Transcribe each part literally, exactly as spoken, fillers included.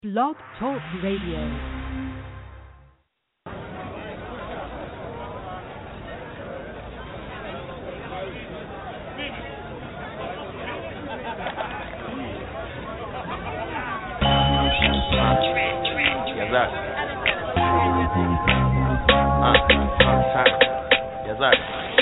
Blog Talk Radio. Yes, sir. Uh, yes, sir.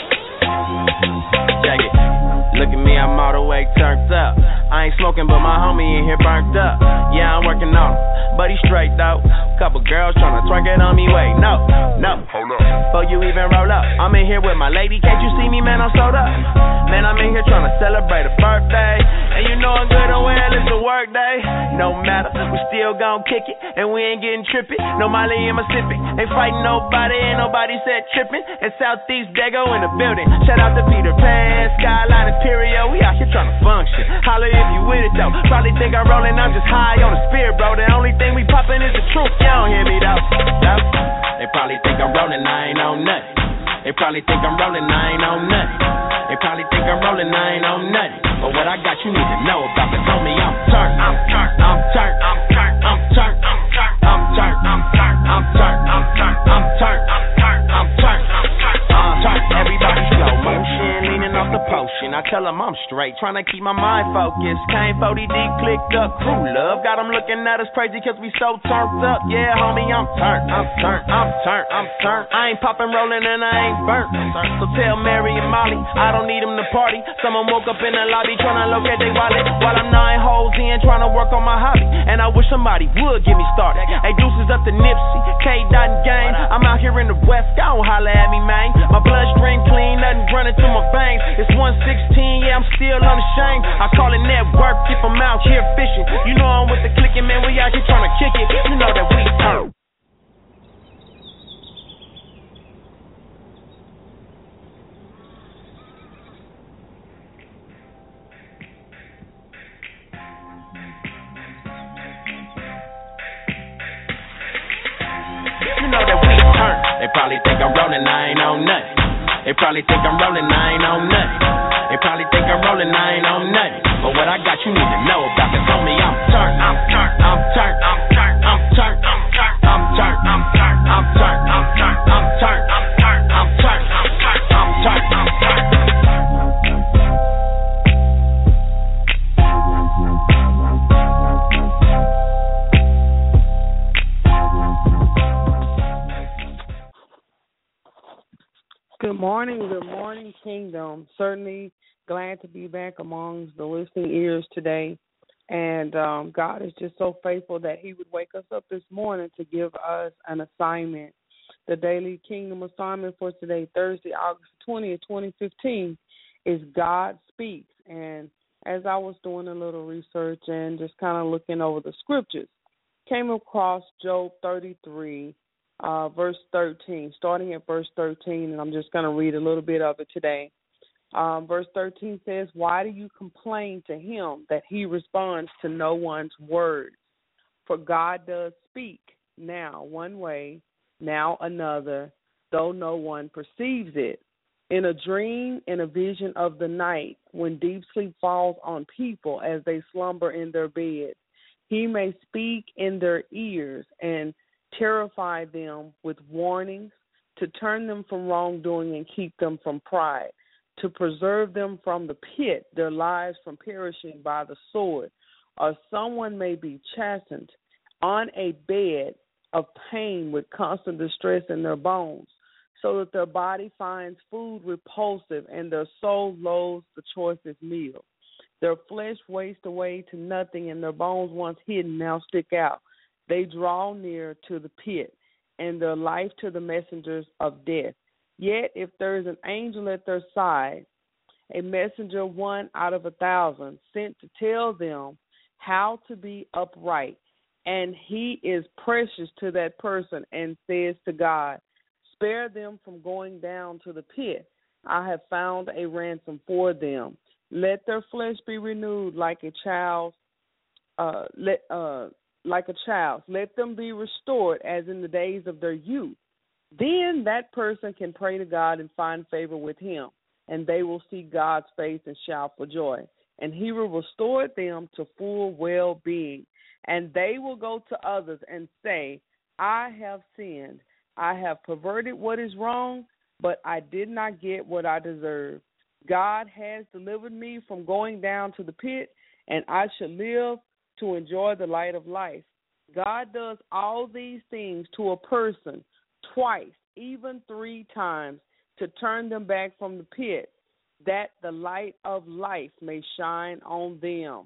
Check it. Look at me, I'm all the way turned up. I ain't smoking, but my homie in here burnt up. Yeah, I'm working on him, but he straight though. Couple girls tryna twerk it on me, wait, no, no. Hold up. Before you even roll up, I'm in here with my lady. Can't you see me, man? I'm sold up. Man, I'm in here tryna celebrate a birthday, and you know I'm good and well, it's a work day. No matter, we still gon' kick it, and we ain't getting trippy. No Molly in Mississippi, ain't fighting nobody, ain't nobody said tripping. And Southeast Dago in the building. Shout out to Peter Pan, Skyline Imperial. We out here tryna function. Holla if you with it though. Probably think I'm rolling, I'm just high on the spirit, bro. The only thing we poppin' is the truth. You don't hear me though. though. They probably think I'm rolling, I ain't on nothing. They probably think I'm rolling, I ain't on nothing. They probably think I'm rolling, I ain't on nothing. But what I got, you need to know about. They told me I'm turned, I'm turned, I'm turned, I'm turned, I'm turned, I'm turned, I'm turned, I'm turned, I'm turned, I'm turned, I'm turned, I'm turned, I'm turned, I'm turned. Everybody slow motion, leaning off the potion. I tell them I'm straight, trying to keep my mind focused. Came forty deep, clicked up, crew love. Got them looking at us crazy cause we so turned up. Yeah, homie, I'm turned, I'm turned, I'm turned, I'm turned. I ain't popping, rolling, and I ain't burnt. So tell Mary and Molly, I don't need them to party. Someone woke up in the lobby trying to locate their wallet while I'm nine holes in trying to work on my hobby. And I wish somebody would get me started. Hey, deuces up to Nipsey, K. Dot and Gang. I'm out here in the West, y'all don't holler at me, man. My bloodstream clean, nothing running through my veins. It's one sixteen, yeah, I'm still unashamed. I call it network if I'm out here fishing. You know I'm with the clicking, man, we out here trying to kick it. You know that we turn. You know that we turn. They probably think I'm rolling, I ain't on nothing. They probably think I'm rolling, I ain't on nothing. They probably think I'm rolling, I ain't on nothing. But what I got, you need to know about. They told me I'm turned, I'm turned, I'm turned, I'm turned, I'm turned, I'm turned, I'm turned, I'm turned, I'm turned, I'm turned, I'm turned, I'm turned, I'm turned, I'm turned, I'm turned, I'm turned. Good morning, good morning, Kingdom. Certainly glad to be back among the listening ears today. And um, God is just so faithful that he would wake us up this morning to give us an assignment. The daily Kingdom assignment for today, Thursday, August twentieth, twenty fifteen, is God Speaks. And as I was doing a little research and just kind of looking over the scriptures, came across Job thirty-three, Uh, verse thirteen, starting at verse thirteen, and I'm just going to read a little bit of it today. Um, verse thirteen says, "Why do you complain to him that he responds to no one's words? For God does speak, now one way, now another, though no one perceives it. In a dream, in a vision of the night, when deep sleep falls on people as they slumber in their bed, he may speak in their ears and terrify them with warnings, to turn them from wrongdoing and keep them from pride, to preserve them from the pit, their lives from perishing by the sword. Or someone may be chastened on a bed of pain with constant distress in their bones, so that their body finds food repulsive and their soul loathes the choicest meal. Their flesh wastes away to nothing, and their bones once hidden now stick out. They draw near to the pit, and their life to the messengers of death. Yet if there is an angel at their side, a messenger one out of a thousand, sent to tell them how to be upright, and he is precious to that person and says to God, spare them from going down to the pit. I have found a ransom for them. Let their flesh be renewed like a child's, uh, let, uh, like a child's. Let them be restored as in the days of their youth. Then that person can pray to God and find favor with him, and they will see God's face and shout for joy. And he will restore them to full well-being. and they will go to others and say, I have sinned. I have perverted what is wrong, but I did not get what I deserve. God has delivered me from going down to the pit, and I shall live to enjoy the light of life. God does all these things to a person twice, even three times, to turn them back from the pit, that the light of life may shine on them.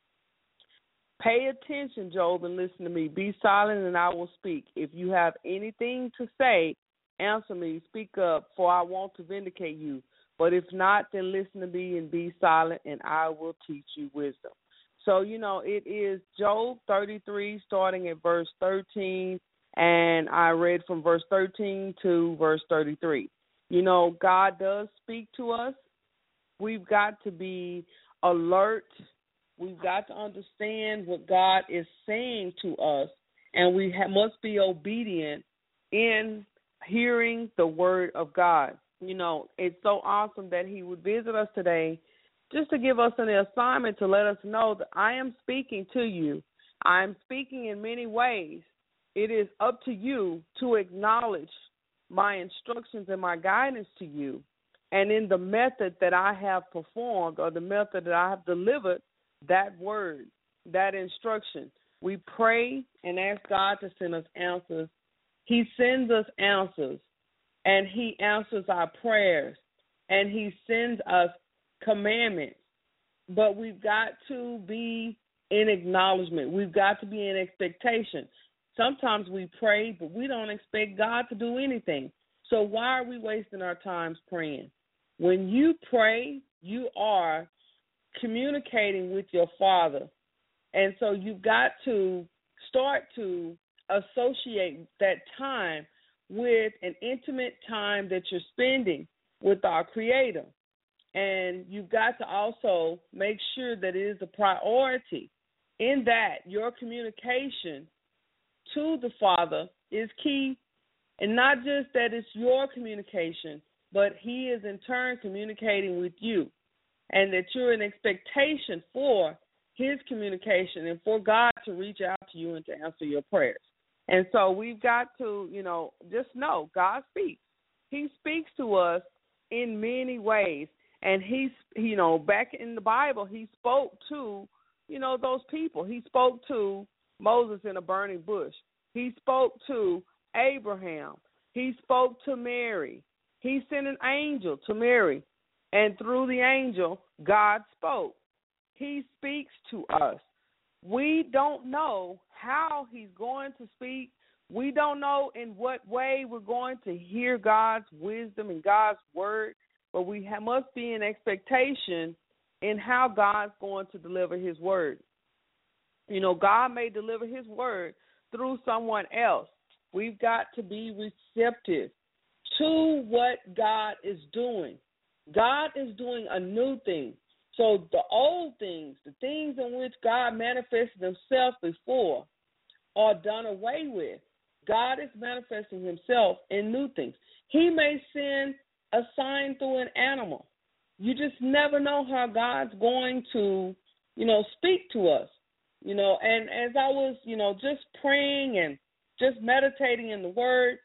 Pay attention, Job, and listen to me. Be silent, and I will speak. If you have anything to say, answer me. Speak up, for I want to vindicate you. But if not, then listen to me and be silent, and I will teach you wisdom. So, you know, it is Job thirty-three, starting at verse thirteen, and I read from verse thirteen to verse thirty-three. You know, God does speak to us. We've got to be alert. We've got to understand what God is saying to us, and we ha- must be obedient in hearing the word of God. You know, it's so awesome that he would visit us today just to give us an assignment to let us know that I am speaking to you. I am speaking in many ways. It is up to you to acknowledge my instructions and my guidance to you. And in the method that I have performed or the method that I have delivered, that word, that instruction, we pray and ask God to send us answers. He sends us answers, and he answers our prayers, and he sends us commandments. But we've got to be in acknowledgement. We've got to be in expectation. Sometimes we pray, but we don't expect God to do anything. So why are we wasting our times praying? When you pray, you are communicating with your Father. And so you've got to start to associate that time with an intimate time that you're spending with our Creator. And you've got to also make sure that it is a priority. In that, your communication to the Father is key. And not just that it's your communication, but he is in turn communicating with you. And that you're in expectation for his communication and for God to reach out to you and to answer your prayers. And so we've got to, you know, just know God speaks. He speaks to us in many ways. And he's, you know, back in the Bible, he spoke to, you know, those people. He spoke to Moses in a burning bush. He spoke to Abraham. He spoke to Mary. He sent an angel to Mary. And through the angel, God spoke. He speaks to us. We don't know how he's going to speak. We don't know in what way we're going to hear God's wisdom and God's word, but we ha- must be in expectation in how God's going to deliver his word. You know, God may deliver his word through someone else. We've got to be receptive to what God is doing. God is doing a new thing. So the old things, the things in which God manifested himself before, are done away with. God is manifesting himself in new things. He may send a sign through an animal. You just never know how God's going to, you know, speak to us. You know, and as I was, you know, just praying and just meditating in the word,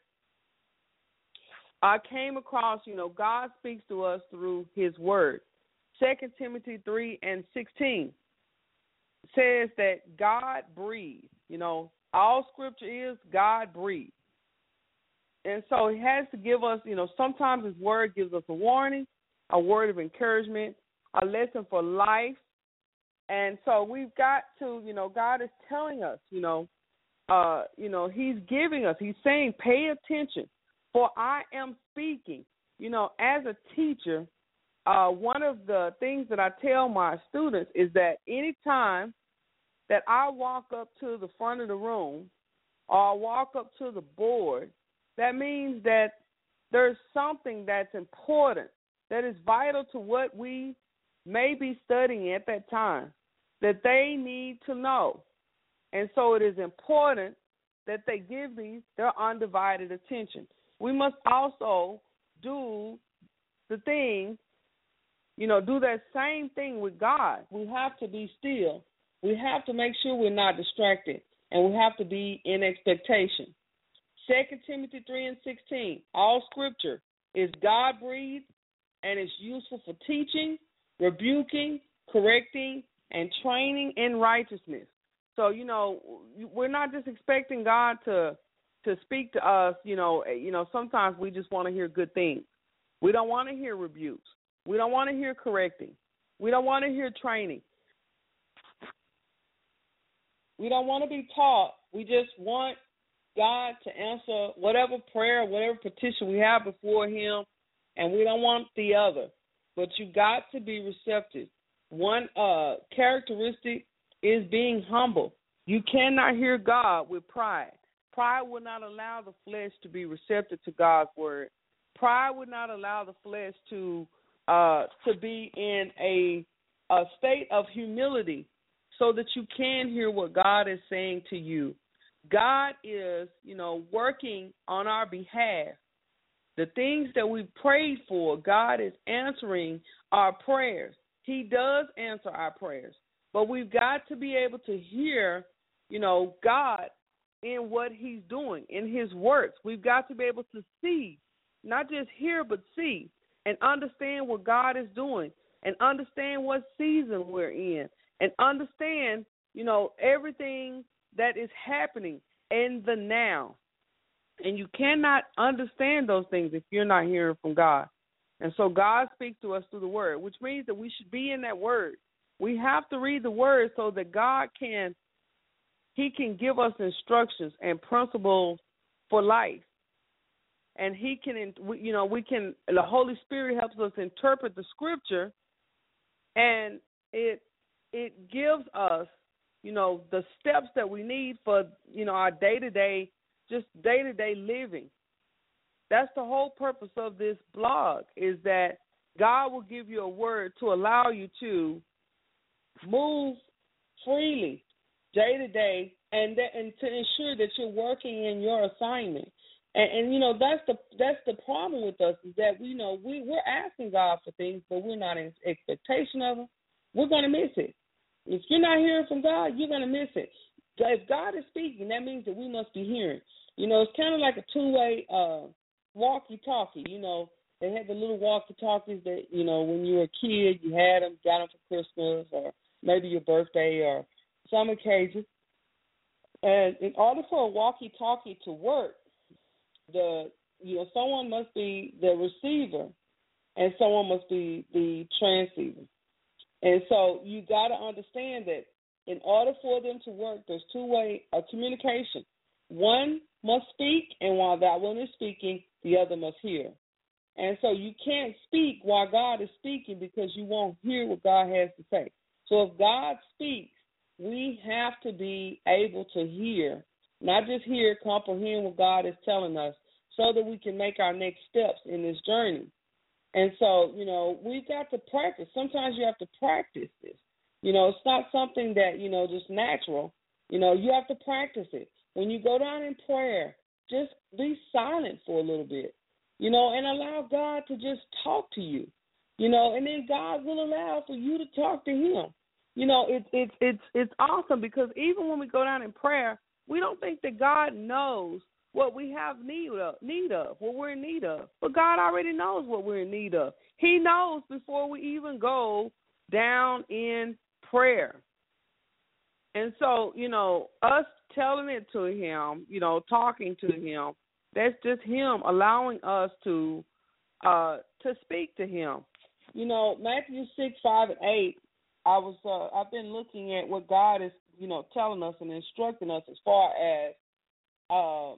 I came across, you know, God speaks to us through his word. Second Timothy three and sixteen says that God breathed. You know, all scripture is God breathed. And so he has to give us, you know, sometimes his word gives us a warning, a word of encouragement, a lesson for life. And so we've got to, you know, God is telling us, you know, uh, you know, he's giving us, he's saying, pay attention, for I am speaking. You know, as a teacher, uh, one of the things that I tell my students is that anytime that I walk up to the front of the room or I walk up to the board, that means that there's something that's important, that is vital to what we may be studying at that time, that they need to know. And so it is important that they give me their undivided attention. We must also do the thing, you know, do that same thing with God. We have to be still we have to make sure we're not distracted, and we have to be in expectation. Second Timothy three and sixteen, all scripture is God-breathed and is useful for teaching, rebuking, correcting, and training in righteousness. So, you know, we're not just expecting God to to speak to us, you know, you know, sometimes we just want to hear good things. We don't want to hear rebukes. We don't want to hear correcting. We don't want to hear training. We don't want to be taught. We just want God to answer whatever prayer, whatever petition we have before him, and we don't want the other. But you got to be receptive. One uh, characteristic is being humble. You cannot hear God with pride. Pride will not allow the flesh to be receptive to God's word. Pride would not allow the flesh to uh, to be in a, a state of humility so that you can hear what God is saying to you. God is, you know, working on our behalf. The things that we prayed for, God is answering our prayers. He does answer our prayers. But we've got to be able to hear, you know, God in what he's doing, in his works. We've got to be able to see, not just hear, but see, and understand what God is doing, and understand what season we're in, and understand, you know, everything that is happening in the now. And you cannot understand those things if you're not hearing from God. And so God speaks to us through the word, which means that we should be in that word. We have to read the word so that God can, he can give us instructions and principles for life. And he can, you know, we can, the Holy Spirit helps us interpret the scripture, and it it gives us, you know, the steps that we need for, you know, our day-to-day, just day-to-day living. That's the whole purpose of this blog, is that God will give you a word to allow you to move freely day-to-day, and that, and to ensure that you're working in your assignment. And, and, you know, that's the that's the problem with us, is that, you know, we, we're asking God for things, but we're not in expectation of them. We're going to miss it. If you're not hearing from God, you're going to miss it. If God is speaking, that means that we must be hearing. You know, it's kind of like a two-way uh, walkie-talkie. You know, they had the little walkie-talkies that, you know, when you were a kid, you had them, got them for Christmas or maybe your birthday or some occasion. And in order for a walkie-talkie to work, the you know someone must be the receiver and someone must be the transceiver. And so you got to understand that in order for them to work, there's two-way uh, communication. One must speak, and while that one is speaking, the other must hear. And so you can't speak while God is speaking, because you won't hear what God has to say. So if God speaks, we have to be able to hear, not just hear, comprehend what God is telling us, so that we can make our next steps in this journey. And so, you know, we've got to practice. Sometimes you have to practice this. You know, it's not something that, you know, just natural. You know, you have to practice it. When you go down in prayer, just be silent for a little bit, you know, and allow God to just talk to you, you know, and then God will allow for you to talk to him. You know, it, it, it's it's awesome, because even when we go down in prayer, we don't think that God knows what we have need of, need of, what we're in need of. But God already knows what we're in need of. He knows before we even go down in prayer. And so, you know, us telling it to him, you know, talking to him, that's just him allowing us to uh, to speak to him. You know, Matthew six, five, and eight, I was uh, I've been looking at what God is, you know, telling us and instructing us as far as uh,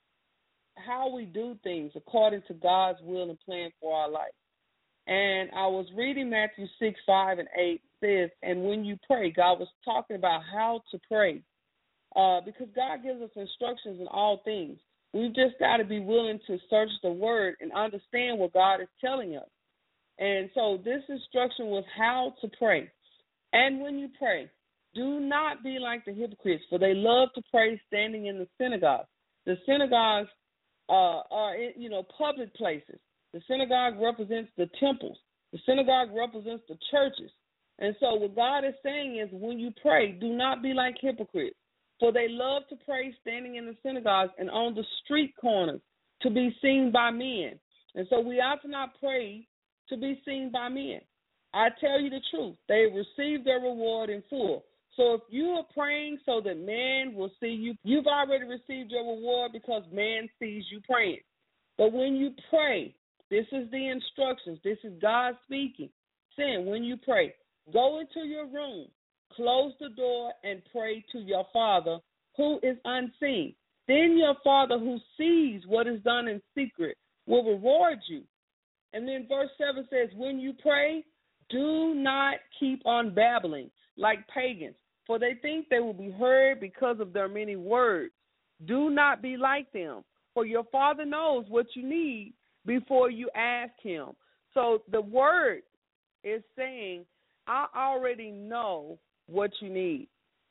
how we do things according to God's will and plan for our life. And I was reading Matthew six, five, and eight. Says, and when you pray, God was talking about how to pray, uh, because God gives us instructions in all things. We've just got to be willing to search the word and understand what God is telling us. And so this instruction was how to pray. And when you pray, do not be like the hypocrites, for they love to pray standing in the synagogues. The synagogues uh, are, in, you know, public places. The synagogue represents the temples. The synagogue represents the churches. And so what God is saying is when you pray, do not be like hypocrites, for they love to pray standing in the synagogues and on the street corners to be seen by men. And so we ought to not pray to be seen by men. I tell you the truth, they receive their reward in full. So if you are praying so that man will see you, you've already received your reward because man sees you praying. But when you pray, this is the instructions. This is God speaking, saying when you pray, go into your room, close the door, and pray to your Father who is unseen. Then your Father who sees what is done in secret will reward you. And then verse seven says, when you pray, do not keep on babbling like pagans, for they think they will be heard because of their many words. Do not be like them, for your Father knows what you need before you ask him. So the word is saying, I already know what you need.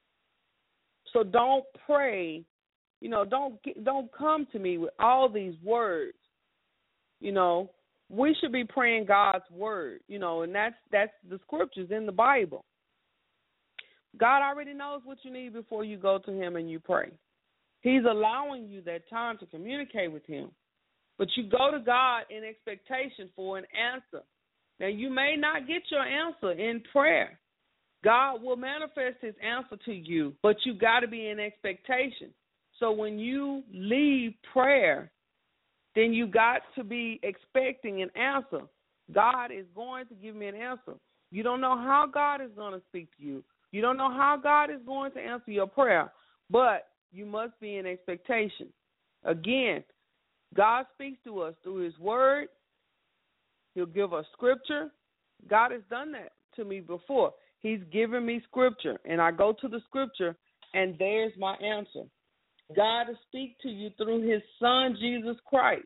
So don't pray, you know, don't don't come to me with all these words. You know, we should be praying God's word, you know, and that's that's the scriptures in the Bible. God already knows what you need before you go to him and you pray. He's allowing you that time to communicate with him. But you go to God in expectation for an answer. Now, you may not get your answer in prayer. God will manifest his answer to you, but you got to be in expectation. So when you leave prayer, then you got to be expecting an answer. God is going to give me an answer. You don't know how God is going to speak to you. You don't know how God is going to answer your prayer, but you must be in expectation. Again, God speaks to us through his word. He'll give us scripture. God has done that to me before. He's given me scripture, and I go to the scripture, and there's my answer. God will speak to you through his son, Jesus Christ.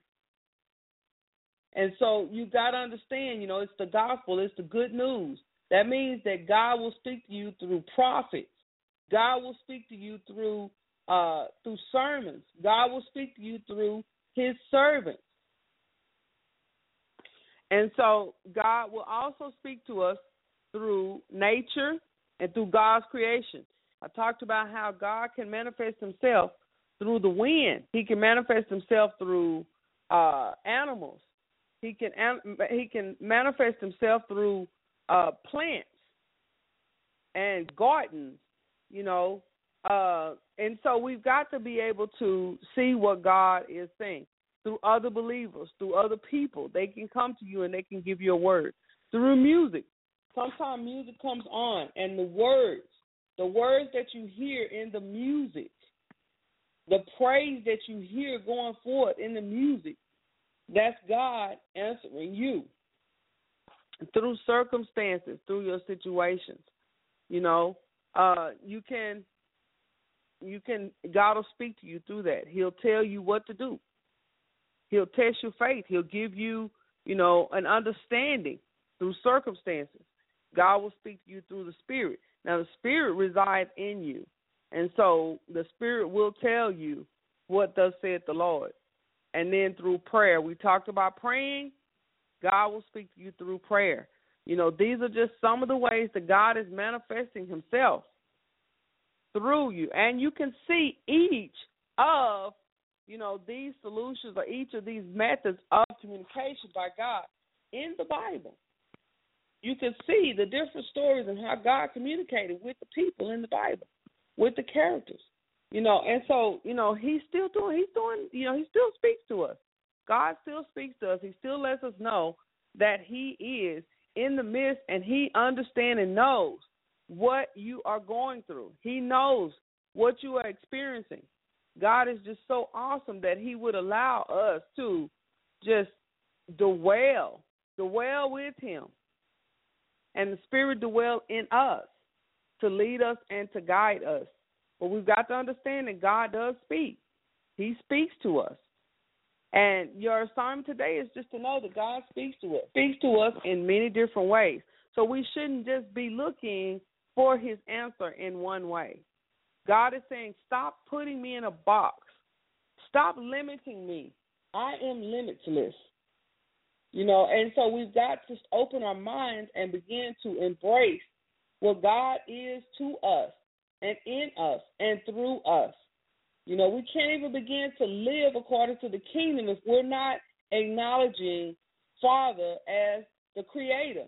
And so you got to understand, you know, it's the gospel. It's the good news. That means that God will speak to you through prophets. God will speak to you through uh, through sermons. God will speak to you through his servants. And so God will also speak to us through nature and through God's creation. I talked about how God can manifest himself through the wind. He can manifest himself through uh, animals. He can he can manifest himself through uh, plants and gardens, you know. Uh, and so we've got to be able to see what God is saying through other believers, through other people. They can come to you and they can give you a word. Through music. Sometimes music comes on, and the words, the words that you hear in the music, the praise that you hear going forth in the music, that's God answering you through circumstances, through your situations. You know, uh, you can, you can. God will speak to you through that. He'll tell you what to do. He'll test your faith. He'll give you, you know, an understanding through circumstances. God will speak to you through the Spirit. Now, the Spirit resides in you, and so the Spirit will tell you what thus saith the Lord. And then through prayer, we talked about praying. God will speak to you through prayer. You know, these are just some of the ways that God is manifesting himself through you. And you can see each of, you know, these solutions or each of these methods of communication by God in the Bible. You can see the different stories and how God communicated with the people in the Bible, with the characters. You know, and so, you know, he's still doing, he's doing, you know, he still speaks to us. God still speaks to us. He still lets us know that he is in the midst, and he understands and knows what you are going through. He knows what you are experiencing. God is just so awesome that he would allow us to just dwell, dwell with him, and the Spirit dwell in us to lead us and to guide us. But we've got to understand that God does speak. He speaks to us. And your assignment today is just to know that God speaks to us, speaks to us in many different ways. So we shouldn't just be looking for his answer in one way. God is saying, stop putting me in a box. Stop limiting me. I am limitless. You know, and so we've got to open our minds and begin to embrace what God is to us and in us and through us. You know, we can't even begin to live according to the kingdom if we're not acknowledging Father as the creator.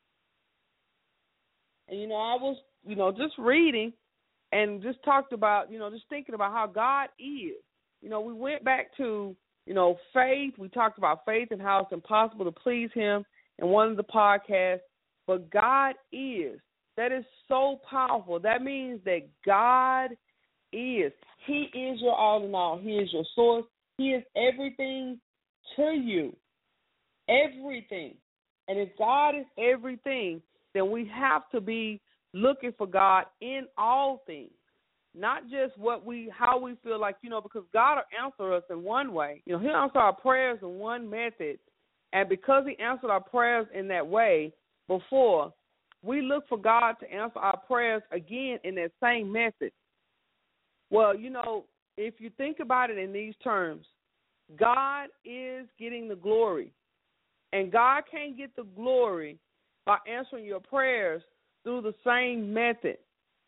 And, you know, I was, you know, just reading and just talked about, you know, just thinking about how God is. You know, we went back to, you know, faith. We talked about faith and how it's impossible to please him in one of the podcasts. But God is. That is so powerful. That means that God is. He is your all in all. He is your source. He is everything to you. Everything. And if God is everything, then we have to be looking for God in all things. Not just what we, how we feel like, you know, because God will answer us in one way. You know, he'll answer our prayers in one method. And because he answered our prayers in that way before, we look for God to answer our prayers again in that same method. Well, you know, if you think about it in these terms, God is getting the glory. And God can't get the glory by answering your prayers through the same method.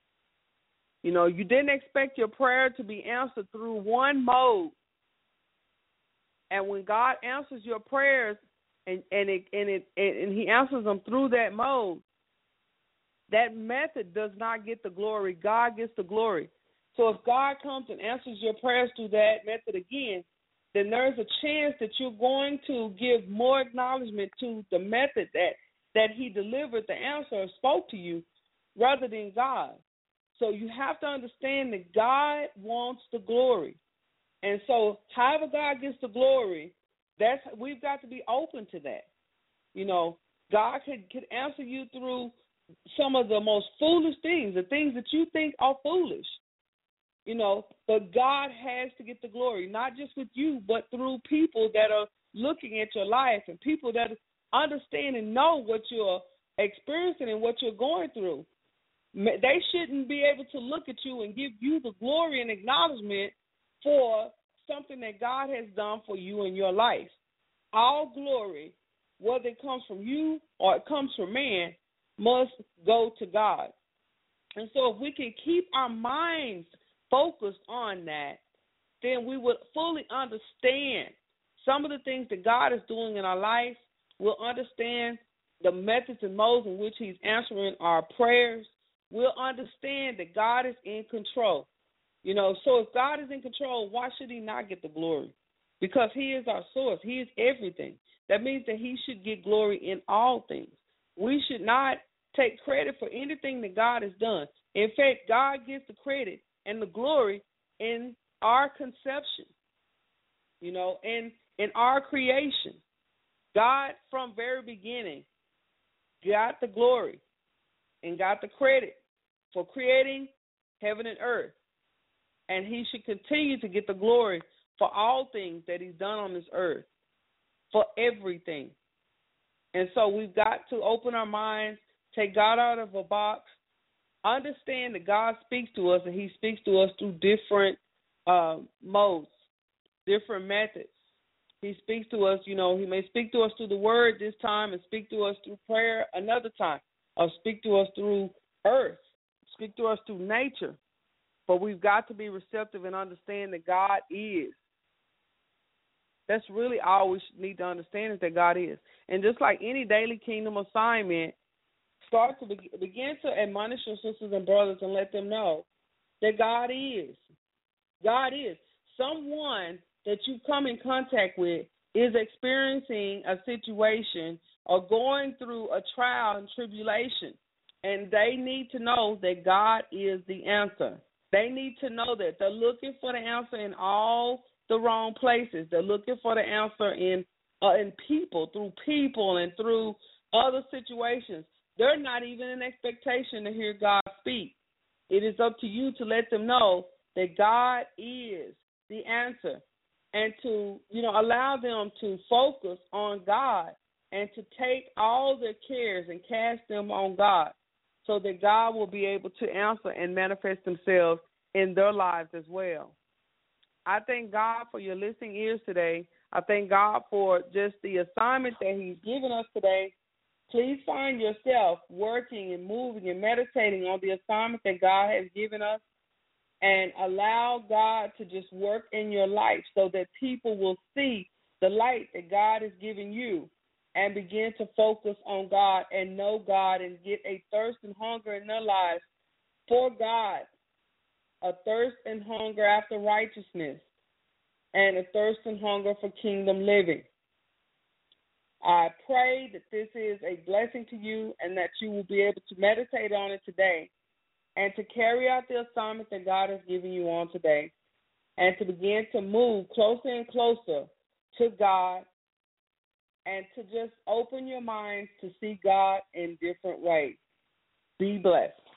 You know, you didn't expect your prayer to be answered through one mode. And when God answers your prayers and, and, it, and, it, and he answers them through that mode, that method does not get the glory. God gets the glory. So if God comes and answers your prayers through that method again, then there's a chance that you're going to give more acknowledgement to the method that, that he delivered the answer or spoke to you rather than God. So you have to understand that God wants the glory. And so however God gets the glory, that's we've got to be open to that. You know, God could, could answer you through some of the most foolish things, the things that you think are foolish. You know, but God has to get the glory, not just with you, but through people that are looking at your life and people that understand and know what you're experiencing and what you're going through. They shouldn't be able to look at you and give you the glory and acknowledgement for something that God has done for you in your life. All glory, whether it comes from you or it comes from man, must go to God. And so if we can keep our minds focused on that, then we would fully understand some of the things that God is doing in our life. We'll understand the methods and modes in which he's answering our prayers. We'll understand that God is in control. You know, so if God is in control, why should he not get the glory? Because he is our source. He is everything. That means that he should get glory in all things. We should not take credit for anything that God has done. In fact, God gets the credit and the glory in our conception, you know, and in our creation. God, from very beginning, got the glory and got the credit for creating heaven and earth. And he should continue to get the glory for all things that he's done on this earth, for everything. And so we've got to open our minds, take God out of a box, understand that God speaks to us, and he speaks to us through different uh, modes, different methods. He speaks to us, you know, he may speak to us through the word this time and speak to us through prayer another time, or speak to us through earth, speak to us through nature. But we've got to be receptive and understand that God is. That's really all we need to understand, is that God is. And just like any daily kingdom assignment, start to be, begin to admonish your sisters and brothers and let them know that God is. God is. Someone that you come in contact with is experiencing a situation or going through a trial and tribulation, and they need to know that God is the answer. They need to know that they're looking for the answer in all the wrong places. They're looking for the answer in uh, in people, through people and through other situations. They're not even in expectation to hear God speak. It is up to you to let them know that God is the answer, and to, you know, allow them to focus on God and to take all their cares and cast them on God, so that God will be able to answer and manifest themselves in their lives as well. I thank God for your listening ears today. I thank God for just the assignment that he's given us today please find yourself working and moving and meditating on the assignment that God has given us, and allow God to just work in your life so that people will see the light that God has given you and begin to focus on God and know God and get a thirst and hunger in their lives for God, a thirst and hunger after righteousness, and a thirst and hunger for kingdom living. I pray that this is a blessing to you and that you will be able to meditate on it today and to carry out the assignment that God has given you on today, and to begin to move closer and closer to God, and to just open your minds to see God in different ways. Be blessed.